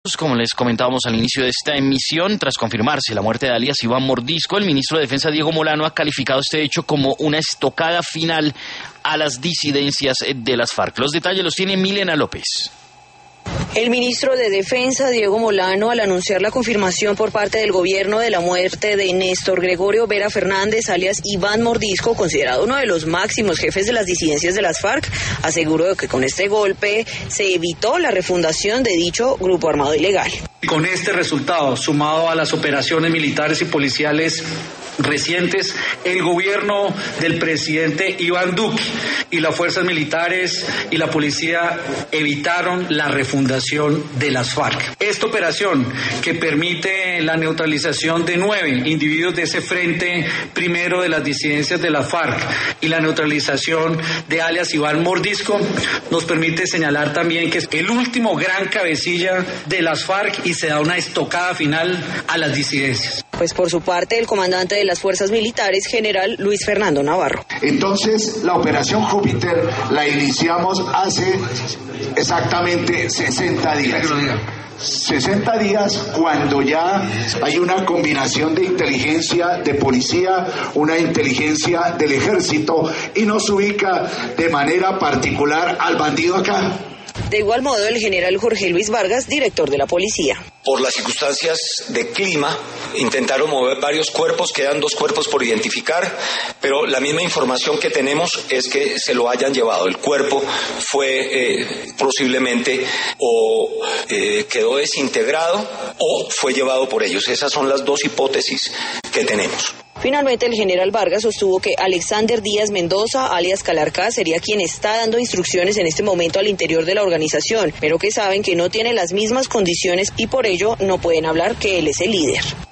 Como les comentábamos al inicio de esta emisión, tras confirmarse la muerte de alias Iván Mordisco, el ministro de Defensa Diego Molano ha calificado este hecho como una estocada final a las disidencias de las FARC. Los detalles los tiene Milena López. El ministro de Defensa, Diego Molano, al anunciar la confirmación por parte del gobierno de la muerte de Néstor Gregorio Vera Fernández, alias Iván Mordisco, considerado uno de los máximos jefes de las disidencias de las FARC, aseguró que con este golpe se evitó la refundación de dicho grupo armado ilegal. Con este resultado, sumado a las operaciones militares y policiales recientes, el gobierno del presidente Iván Duque y las fuerzas militares y la policía evitaron la refundación de las FARC. Esta operación, que permite la neutralización de 9 individuos de ese frente primero de las disidencias de las FARC y la neutralización de alias Iván Mordisco, nos permite señalar también que es el último gran cabecilla de las FARC y se da una estocada final a las disidencias. Pues por su parte, el comandante de las fuerzas militares, general Luis Fernando Navarro. Entonces, la operación Júpiter la iniciamos hace exactamente 60 días. 60 días cuando ya hay una combinación de inteligencia de policía, una inteligencia del ejército y nos ubica de manera particular al bandido acá. De igual modo, el general Jorge Luis Vargas, director de la policía. Por las circunstancias de clima, intentaron mover varios cuerpos, quedan 2 cuerpos por identificar, pero la misma información que tenemos es que se lo hayan llevado. El cuerpo fue posiblemente o quedó desintegrado o fue llevado por ellos. Esas son las 2 hipótesis que tenemos. Finalmente, el general Vargas sostuvo que Alexander Díaz Mendoza, alias Calarcá, sería quien está dando instrucciones en este momento al interior de la organización, pero que saben que no tiene las mismas condiciones y por ello no pueden hablar que él es el líder.